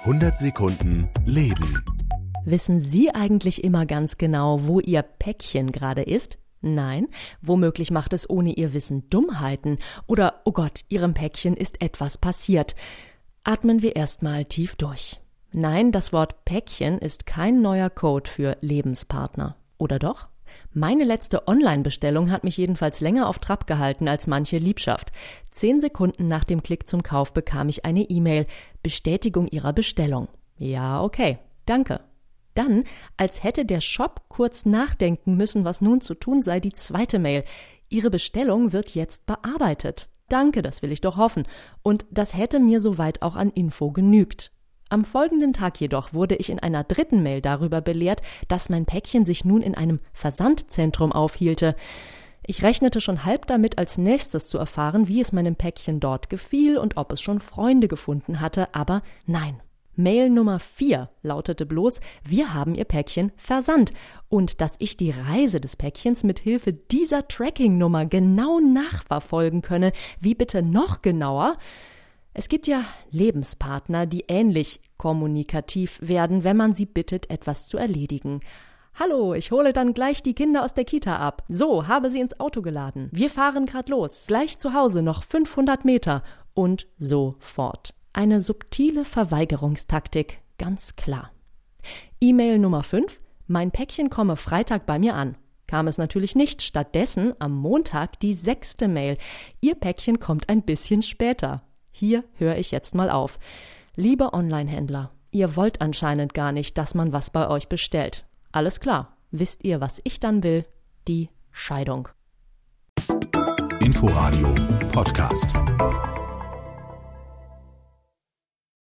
100 Sekunden Leben. Wissen Sie eigentlich immer ganz genau, wo Ihr Päckchen gerade ist? Nein, womöglich macht es ohne Ihr Wissen Dummheiten oder, oh Gott, Ihrem Päckchen ist etwas passiert. Atmen wir erstmal tief durch. Nein, das Wort Päckchen ist kein neuer Code für Lebenspartner. Oder doch? Meine letzte Online-Bestellung hat mich jedenfalls länger auf Trab gehalten als manche Liebschaft. 10 Sekunden nach dem Klick zum Kauf bekam ich eine E-Mail. Bestätigung Ihrer Bestellung. Ja, okay, danke. Dann, als hätte der Shop kurz nachdenken müssen, was nun zu tun sei, die zweite Mail. Ihre Bestellung wird jetzt bearbeitet. Danke, das will ich doch hoffen. Und das hätte mir soweit auch an Info genügt. Am folgenden Tag jedoch wurde ich in einer dritten Mail darüber belehrt, dass mein Päckchen sich nun in einem Versandzentrum aufhielte. Ich rechnete schon halb damit, als nächstes zu erfahren, wie es meinem Päckchen dort gefiel und ob es schon Freunde gefunden hatte, aber nein. Mail Nummer 4 lautete bloß, wir haben Ihr Päckchen versandt und dass ich die Reise des Päckchens mit Hilfe dieser Tracking-Nummer genau nachverfolgen könne. Wie bitte noch genauer? Es gibt ja Lebenspartner, die ähnlich kommunikativ werden, wenn man sie bittet, etwas zu erledigen. Hallo, ich hole dann gleich die Kinder aus der Kita ab. So, habe sie ins Auto geladen. Wir fahren grad los. Gleich zu Hause noch 500 Meter. Und so fort. Eine subtile Verweigerungstaktik, ganz klar. E-Mail Nummer 5. Mein Päckchen komme Freitag bei mir an. Kam es natürlich nicht. Stattdessen am Montag die 6. Mail. Ihr Päckchen kommt ein bisschen später. Hier höre ich jetzt mal auf. Liebe Online-Händler, ihr wollt anscheinend gar nicht, dass man was bei euch bestellt. Alles klar. Wisst ihr, was ich dann will? Die Scheidung. Inforadio Podcast.